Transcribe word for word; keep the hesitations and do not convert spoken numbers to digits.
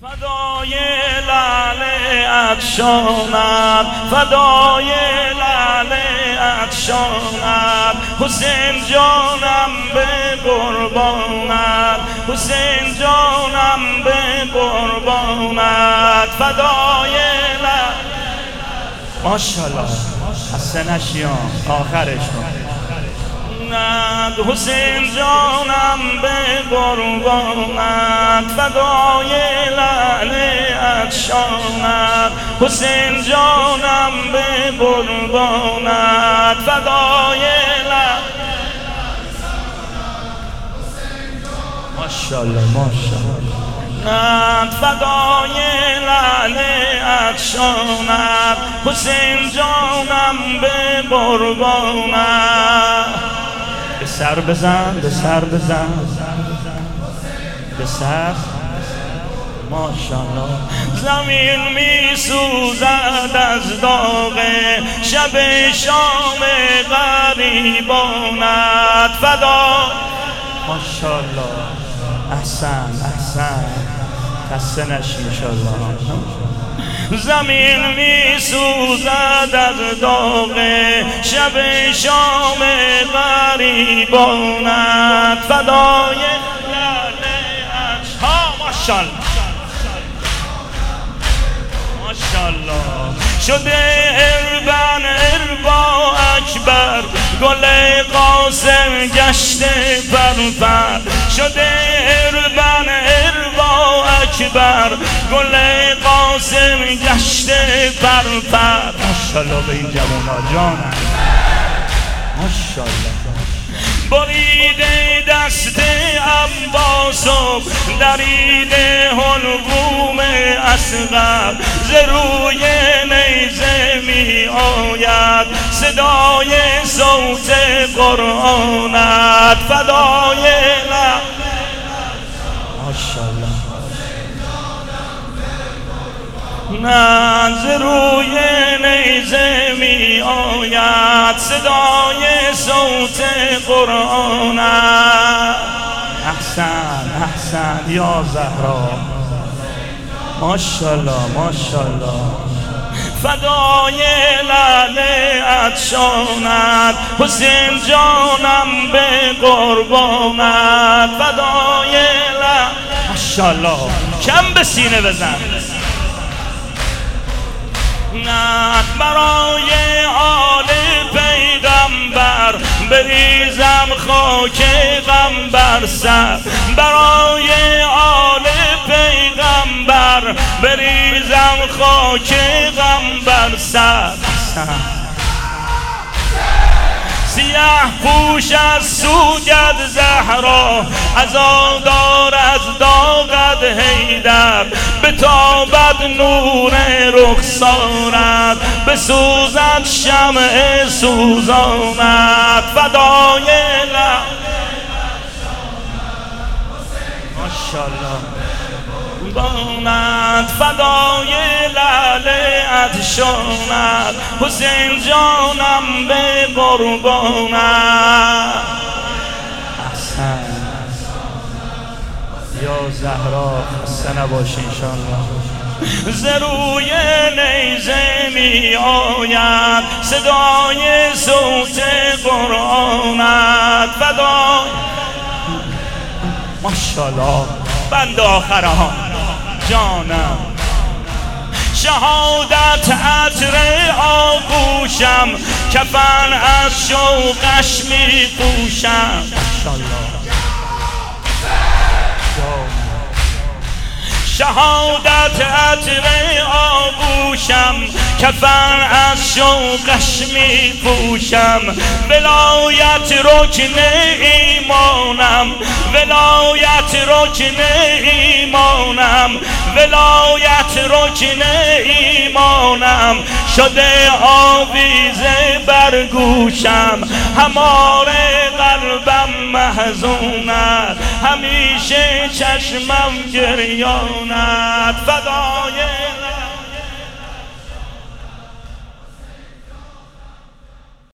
فدای لعل عطشانم، فدای لعل عطشانم، حسین جانم به قربانت، حسین جانم به قربانت، فدای لعل. ماشاءالله خسته نشیان آخرش حسین جانم به قربانت، فدای لعل عطشانت، حسین جانم به قربانت، فدای لعل. ماشاءالله ماشاءالله فدای لعل عطشانت، حسین جانم به قربانت. به سر بزن به سر بزن به سر. ماشاءالله زمین می سوزد از داغ شب شام غریبانت، فدا. ماشاءالله احسن احسن خسته نشی انشاءالله. زمین می سوزد از داغ شب شام غریبانت، فدای لعل عطشانت. ماشاءالله ماشاءالله شده اربن اربا اکبر، گل قاسم گشته پرپر، شده اربن اربا اکبر، گل قاسم گشته پرپر. ماشاءالله به این جوان جانم ماشاءالله. بریده دست عباس و دریده حلقوم اصغر، ز روی نیزه می آید صدای صوت قرآنت، فدای لعل. ماشاءالله ز روی نیزه می آید صدای صوت قرآنت. احسن احسن یا زهرا. ماشاءالله ماشاءالله فدای لعل عطشانت، حسین جانم به قربانت، فدای لعل. ماشاءالله کم به سینه بزن. نه برای آل پیغمبر بریزم خاک غم بر سر، برای آل پیغمبر بریزم خاک غم بر سر. سیاه پوش از سوگد زهرا، عزادار از داغد حیدر، بتابد نور رخسارت، بسوزد شمع سوزانت، فدای لعل. ماشاءالله بانت، فدای لعل عطشانت، حسین جانم به قربانت. احسن یا زهرا خسته نباشی انشاءالله. ز روی نیزه می آید صدای صوت قرآنت، فدای. ماشاءالله بند آخره ها جانم. شهادت عطر آغوشم، کفن از شوقش می پوشم. شهادت عطر آغوشم، کفن از شوقش می پوشم. ولایت رکن ایمانم، ولایت رکن ایمانم، ولایت رکن ایمانم. شده آویزه بر گوشم، هماره قلبم محزونت، همیشه چشمم گریانت، فدای